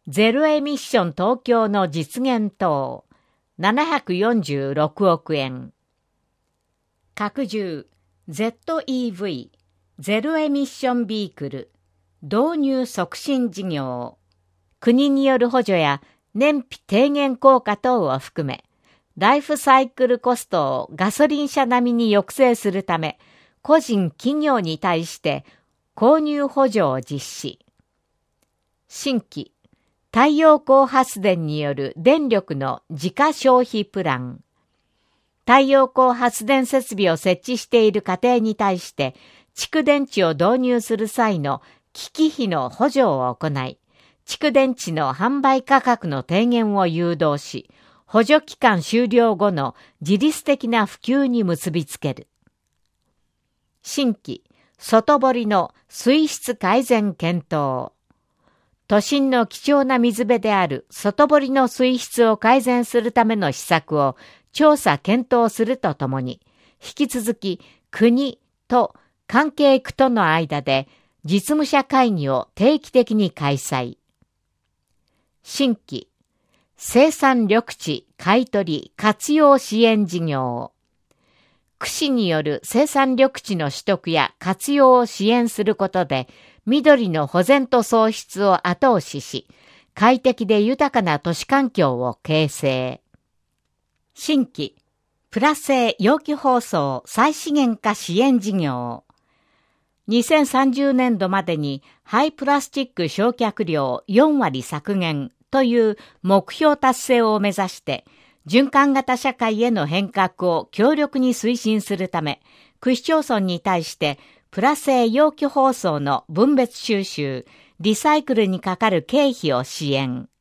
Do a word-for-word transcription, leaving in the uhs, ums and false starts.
ゼロエミッション東京の実現等ななひゃくよんじゅうろくおくえん。拡充 ゼットイーブイ ゼロエミッションビークル導入促進事業。国による補助や燃費低減効果等を含め、ライフサイクルコストをガソリン車並みに抑制するため、個人企業に対して購入補助を実施。新規、太陽光発電による電力の自家消費プラン。太陽光発電設備を設置している家庭に対して、蓄電池を導入する際の機器費の補助を行い、蓄電池の販売価格の低減を誘導し、補助期間終了後の自律的な普及に結びつける。新規、外堀の水質改善検討。都心の貴重な水辺である外堀の水質を改善するための施策を調査検討するとともに、引き続き国と関係区との間で実務者会議を定期的に開催。新規、生産緑地買取活用支援事業。区市による生産緑地の取得や活用を支援することで、緑の保全と創出を後押しし、快適で豊かな都市環境を形成。新規、プラ製容器包装再資源化支援事業。にせんさんじゅうねんどまでに廃プラスチック焼却量よんわり削減という目標達成を目指して、循環型社会への変革を強力に推進するため、区市町村に対してプラ製容器包装の分別収集、リサイクルにかかる経費を支援。